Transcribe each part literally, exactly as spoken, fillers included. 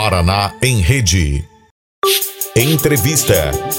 Paraná em Rede. Entrevista.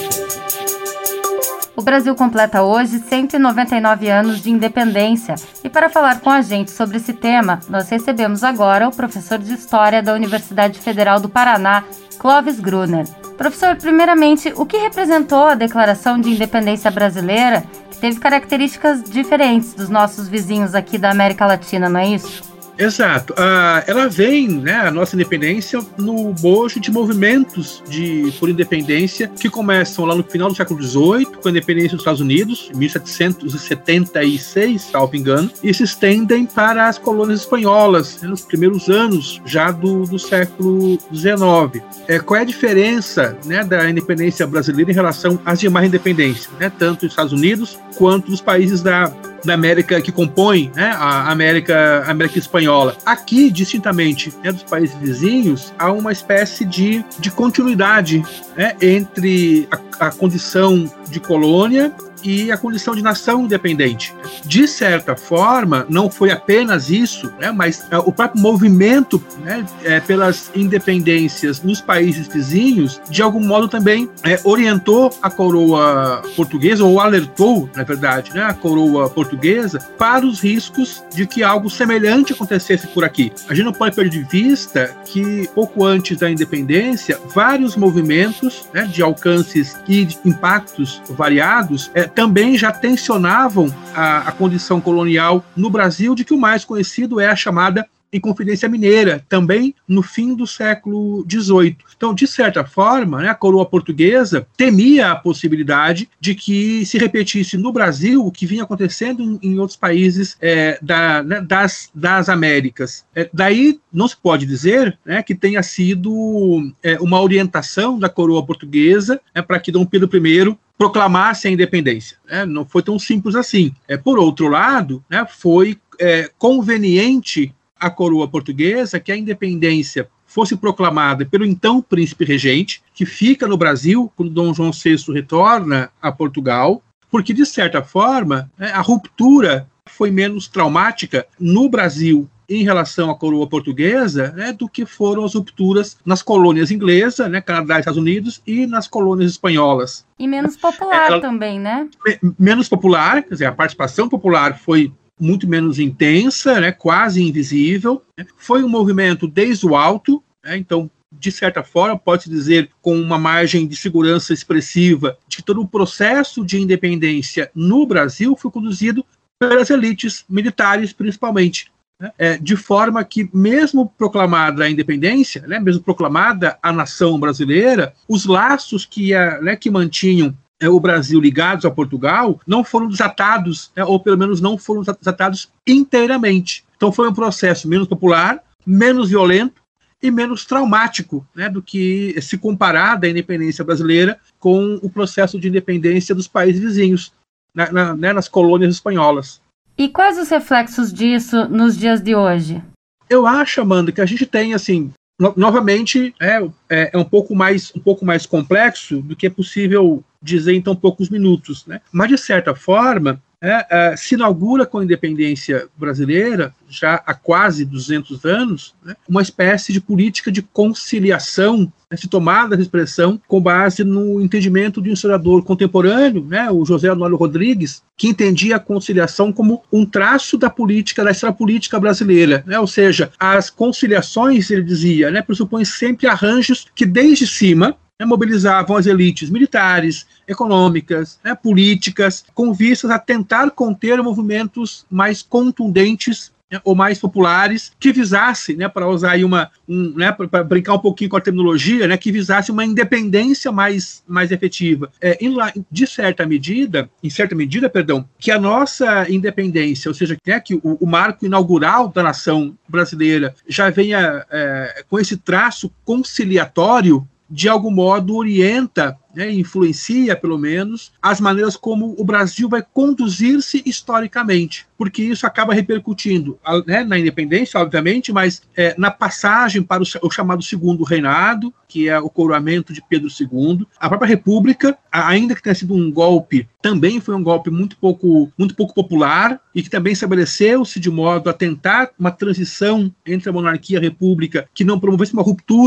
O Brasil completa hoje cento e noventa e nove anos de independência e para falar com a gente sobre esse tema, nós recebemos agora o professor de História da Universidade Federal do Paraná, Clóvis Gruner. Professor, primeiramente, o que representou a Declaração de Independência Brasileira, que teve características diferentes dos nossos vizinhos aqui da América Latina, não é isso? Exato. Uh, ela vem, né, a nossa independência, no bojo de movimentos de, por independência que começam lá no final do século dezoito, com a independência dos Estados Unidos, em mil setecentos e setenta e seis, salvo engano, e se estendem para as colônias espanholas, né, nos primeiros anos já do, do século dezenove. É, qual é a diferença, né, da independência brasileira em relação às demais independências, né, tanto dos Estados Unidos quanto dos países da da América que compõe, né, a América, a América Espanhola. Aqui, distintamente, né, dos países vizinhos, há uma espécie de, de continuidade, né, entre a, a condição de colônia e a condição de nação independente. De certa forma, não foi apenas isso, né, mas é, o próprio movimento, né, é, pelas independências nos países vizinhos, de algum modo também é, orientou a coroa portuguesa, ou alertou, na verdade, né, a coroa portuguesa para os riscos de que algo semelhante acontecesse por aqui. A gente não pode perder de vista que, pouco antes da independência, vários movimentos, né, de alcances e de impactos variados é, também já tensionavam a, a condição colonial no Brasil, de que o mais conhecido é a chamada Inconfidência Mineira, também no fim do século dezoito. Então, de certa forma, né, a coroa portuguesa temia a possibilidade de que se repetisse no Brasil o que vinha acontecendo em, em outros países é, da, né, das, das Américas. É, daí, não se pode dizer, né, que tenha sido é, uma orientação da coroa portuguesa, né, para que Dom Pedro I proclamasse a independência. Né? Não foi tão simples assim. É, por outro lado, né, foi é, conveniente a coroa portuguesa que a independência fosse proclamada pelo então príncipe regente, que fica no Brasil quando Dom João sexto retorna a Portugal, porque, de certa forma, né, a ruptura foi menos traumática no Brasil em relação à coroa portuguesa, né, do que foram as rupturas nas colônias inglesas, né, Canadá e Estados Unidos, e nas colônias espanholas. E menos popular Ela, também, né? Me, menos popular, quer dizer, a participação popular foi muito menos intensa, né, quase invisível. Né. Foi um movimento desde o alto, né, então, de certa forma, pode-se dizer, com uma margem de segurança expressiva, de que todo o processo de independência no Brasil foi conduzido pelas elites militares, principalmente. Né, é, de forma que, mesmo proclamada a independência, né, mesmo proclamada a nação brasileira, os laços que, a, né, que mantinham o Brasil ligados a Portugal não foram desatados, né, ou pelo menos não foram desatados inteiramente. Então foi um processo menos popular, menos violento e menos traumático, né, do que se comparar da independência brasileira com o processo de independência dos países vizinhos, na, na, né, nas colônias espanholas. E quais os reflexos disso nos dias de hoje? Eu acho, Amanda, que a gente tem, assim, no, novamente, é, é, é um pouco mais, um pouco mais complexo do que é possível dizer em tão poucos minutos, né? Mas, de certa forma, é, é, se inaugura com a independência brasileira, já há quase duzentos anos, né, uma espécie de política de conciliação, né, se tomada essa expressão com base no entendimento de um historiador contemporâneo, né, o José Honório Rodrigues, que entendia a conciliação como um traço da política, da história política brasileira, né, ou seja, as conciliações, ele dizia, né, pressupõem sempre arranjos que desde cima, né, mobilizavam as elites militares, econômicas, né, políticas, com vistas a tentar conter movimentos mais contundentes, né, ou mais populares, que visassem, né, para usar aí uma, um, né, para brincar um pouquinho com a terminologia, né, que visasse uma independência mais, mais efetiva. É, de certa medida, em certa medida, perdão, que a nossa independência, ou seja, né, que o, o marco inaugural da nação brasileira já venha é, com esse traço conciliatório, de algum modo orienta, né, influencia, pelo menos, as maneiras como o Brasil vai conduzir-se historicamente, porque isso acaba repercutindo, né, na independência, obviamente, mas é, na passagem para o, o chamado Segundo Reinado, que é o coroamento de Pedro segundo. A própria República, ainda que tenha sido um golpe, também foi um golpe muito pouco, muito pouco popular, e que também estabeleceu-se de modo a tentar uma transição entre a monarquia e a república, que não promovesse uma ruptura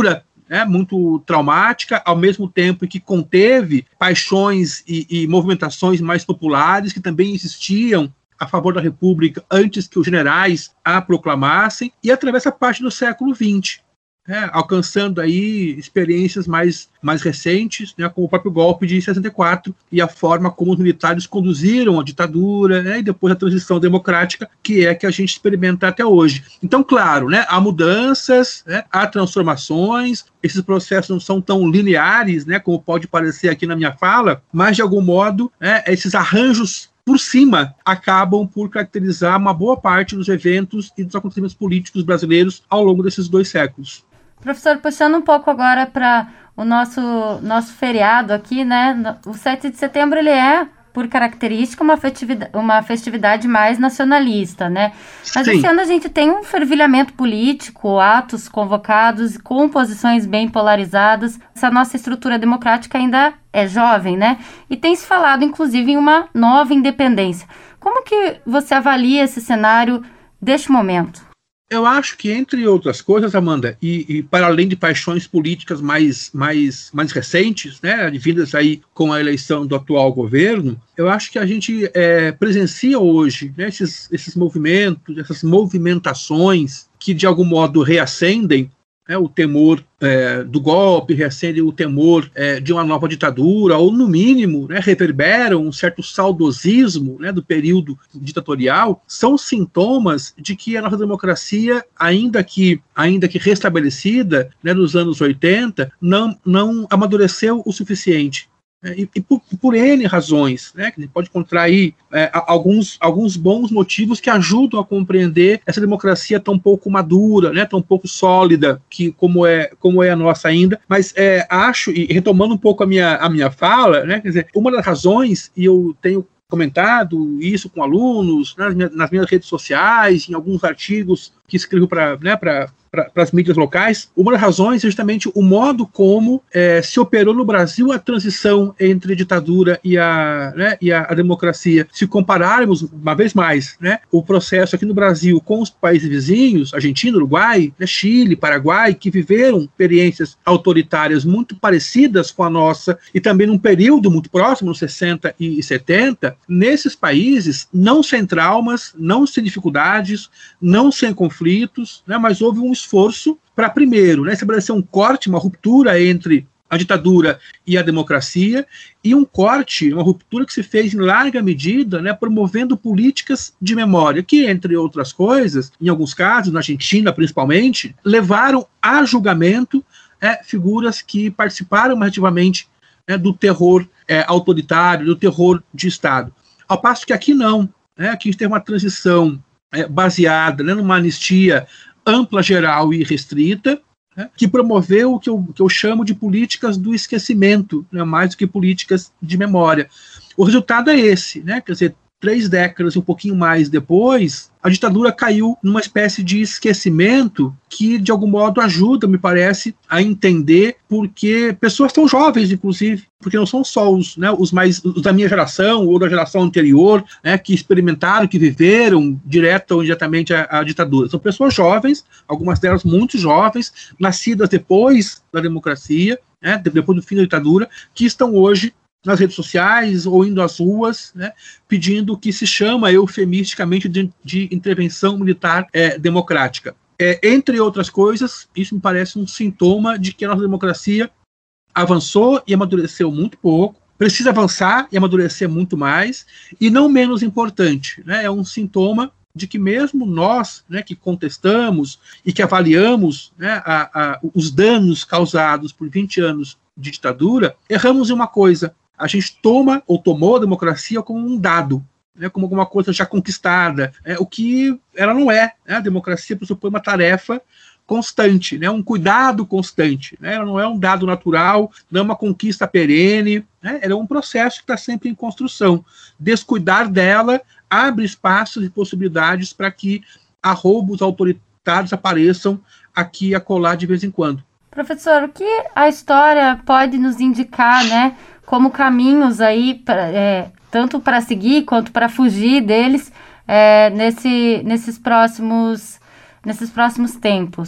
né, muito traumática, ao mesmo tempo que conteve paixões e, e movimentações mais populares que também existiam a favor da República antes que os generais a proclamassem, e atravessa parte do século vinte, né, alcançando aí experiências mais, mais recentes, né, como o próprio golpe de sessenta e quatro e a forma como os militares conduziram a ditadura, né, e depois a transição democrática, que é que a gente experimenta até hoje. Então, claro, né, há mudanças, né, há transformações, esses processos não são tão lineares, né, como pode parecer aqui na minha fala, mas, de algum modo, né, esses arranjos por cima, acabam por caracterizar uma boa parte dos eventos e dos acontecimentos políticos brasileiros ao longo desses dois séculos. Professor, puxando um pouco agora para o nosso, nosso feriado aqui, né? O sete de setembro, ele é, por característica, uma festividade, uma festividade mais nacionalista, né? Mas Sim. Esse ano a gente tem um fervilhamento político, atos convocados com posições bem polarizadas. Essa nossa estrutura democrática ainda é jovem, né? E tem se falado, inclusive, em uma nova independência. Como que você avalia esse cenário deste momento? Eu acho que, entre outras coisas, Amanda, e, e para além de paixões políticas mais, mais, mais recentes, né, vindas aí com a eleição do atual governo, eu acho que a gente é, presencia hoje, né, esses, esses movimentos, essas movimentações que, de algum modo, reacendem, né, o temor é, do golpe, reacende o temor é, de uma nova ditadura, ou, no mínimo, né, reverberam um certo saudosismo, né, do período ditatorial, são sintomas de que a nossa democracia, ainda que, ainda que restabelecida, né, nos anos oitenta, não, não amadureceu o suficiente. E, e por, por N razões, né, que a gente pode encontrar aí é, alguns, alguns bons motivos que ajudam a compreender essa democracia tão pouco madura, né, tão pouco sólida, que, como, é, como é a nossa ainda. Mas é, acho, e retomando um pouco a minha, a minha fala, né, quer dizer, uma das razões, e eu tenho comentado isso com alunos, né, nas, minhas, nas minhas redes sociais, em alguns artigos que escrevo para, né, para para as mídias locais, uma das razões é justamente o modo como é, se operou no Brasil a transição entre a ditadura e a, né, e a, a democracia. Se compararmos, uma vez mais, né, o processo aqui no Brasil com os países vizinhos, Argentina, Uruguai, né, Chile, Paraguai, que viveram experiências autoritárias muito parecidas com a nossa, e também num período muito próximo, nos sessenta e setenta, nesses países, não sem traumas, não sem dificuldades, não sem conflitos, né, mas houve um esforço para, primeiro, né, estabelecer um corte, uma ruptura entre a ditadura e a democracia, e um corte, uma ruptura que se fez em larga medida, né, promovendo políticas de memória, que, entre outras coisas, em alguns casos, na Argentina principalmente, levaram a julgamento é, figuras que participaram ativamente, né, do terror é, autoritário, do terror de Estado. Ao passo que aqui não, né, aqui a gente tem uma transição é, baseada, né, numa anistia ampla, geral e restrita, né, que promoveu o que eu, que eu chamo de políticas do esquecimento, né, mais do que políticas de memória. O resultado é esse, né, quer dizer, três décadas e um pouquinho mais depois, a ditadura caiu numa espécie de esquecimento que, de algum modo, ajuda, me parece, a entender porque pessoas tão jovens, inclusive, porque não são só os, né, os mais os da minha geração ou da geração anterior, né, que experimentaram, que viveram direto ou indiretamente a, a ditadura. São pessoas jovens, algumas delas muito jovens, nascidas depois da democracia, né, depois do fim da ditadura, que estão hoje nas redes sociais ou indo às ruas, né, pedindo o que se chama eufemisticamente de, de intervenção militar é, democrática. É, entre outras coisas, isso me parece um sintoma de que a nossa democracia avançou e amadureceu muito pouco, precisa avançar e amadurecer muito mais, e não menos importante, né, é um sintoma de que mesmo nós, né, que contestamos e que avaliamos, né, a, a, os danos causados por vinte anos de ditadura, erramos em uma coisa: a gente toma ou tomou a democracia como um dado, né, como alguma coisa já conquistada, é, o que ela não é. Né, a democracia pressupõe uma tarefa constante, né, um cuidado constante. Né, ela não é um dado natural, não é uma conquista perene, né, ela é um processo que está sempre em construção. Descuidar dela abre espaços e possibilidades para que arroubos autoritários apareçam aqui e acolá de vez em quando. Professor, o que a história pode nos indicar, né, como caminhos aí, pra, é, tanto para seguir quanto para fugir deles é, nesse, nesses, próximos, nesses próximos tempos?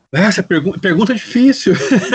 Essa pergu- pergunta é difícil.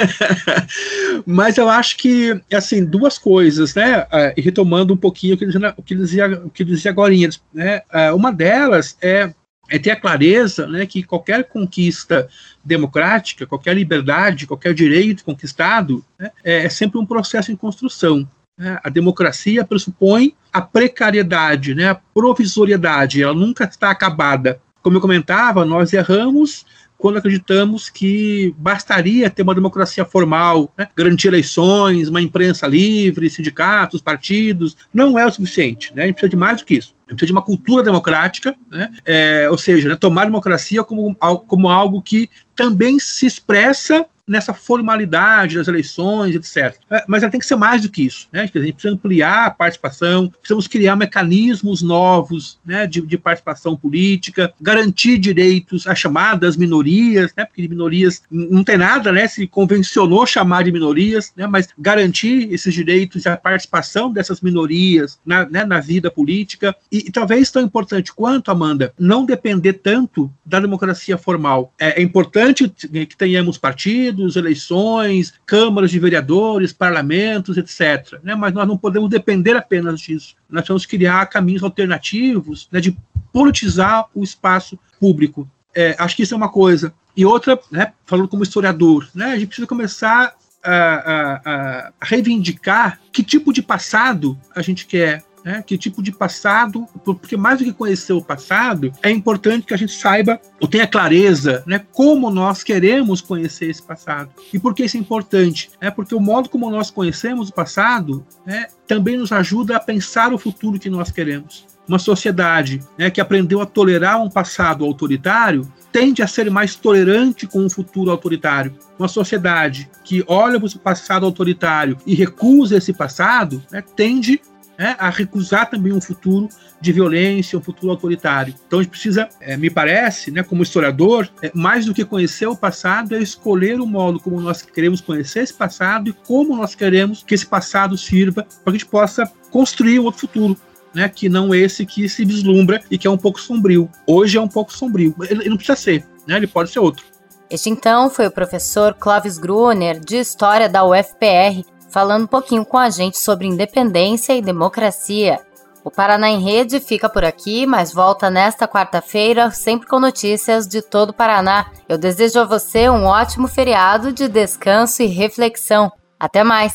Mas eu acho que, assim, duas coisas, né? E retomando um pouquinho o que eu dizia, o que eu dizia agora, né? Uma delas é, é ter a clareza, né, que qualquer conquista democrática, qualquer liberdade, qualquer direito conquistado, né, é sempre um processo em construção. Né? A democracia pressupõe a precariedade, né, a provisoriedade, ela nunca está acabada. Como eu comentava, nós erramos quando acreditamos que bastaria ter uma democracia formal, né, garantir eleições, uma imprensa livre, sindicatos, partidos. Não é o suficiente, né? A gente precisa de mais do que isso. A gente precisa de uma cultura democrática, né? É, ou seja, né, tomar a democracia como, como algo que também se expressa nessa formalidade das eleições, etcétera. Mas ela tem que ser mais do que isso, né? A gente precisa ampliar a participação, precisamos criar mecanismos novos, né, de, de participação política, garantir direitos às chamadas minorias, né, porque minorias não tem nada, né, se convencionou chamar de minorias, né, mas garantir esses direitos e a participação dessas minorias na, né, na vida política. E, e talvez tão importante quanto, Amanda, não depender tanto da democracia formal. É, é importante que tenhamos partidos, eleições, câmaras de vereadores, parlamentos, etcétera. Né? Mas nós não podemos depender apenas disso. Nós temos que criar caminhos alternativos, né, de politizar o espaço público. É, acho que isso é uma coisa. E outra, né, falando como historiador, né, a gente precisa começar a, a, a reivindicar que tipo de passado a gente quer. Né, que tipo de passado, porque mais do que conhecer o passado, é importante que a gente saiba, ou tenha clareza, né, como nós queremos conhecer esse passado. E por que isso é importante? É porque o modo como nós conhecemos o passado, né, também nos ajuda a pensar o futuro que nós queremos. Uma sociedade, né, que aprendeu a tolerar um passado autoritário tende a ser mais tolerante com um futuro autoritário. Uma sociedade que olha para o passado autoritário e recusa esse passado, né, tende É, a recusar também um futuro de violência, um futuro autoritário. Então a gente precisa, é, me parece, né, como historiador, é, mais do que conhecer o passado, é escolher o modo como nós queremos conhecer esse passado e como nós queremos que esse passado sirva para que a gente possa construir um outro futuro, né, que não esse que se vislumbra e que é um pouco sombrio. Hoje é um pouco sombrio. Ele, ele não precisa ser, né, ele pode ser outro. Este então foi o professor Clóvis Gruner, de História da U F P R, falando um pouquinho com a gente sobre independência e democracia. O Paraná em Rede fica por aqui, mas volta nesta quarta-feira, sempre com notícias de todo o Paraná. Eu desejo a você um ótimo feriado de descanso e reflexão. Até mais!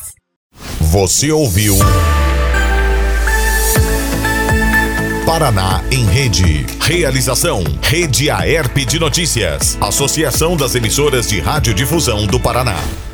Você ouviu Paraná em Rede. Realização: Rede Aerp de Notícias. Associação das Emissoras de Radiodifusão do Paraná.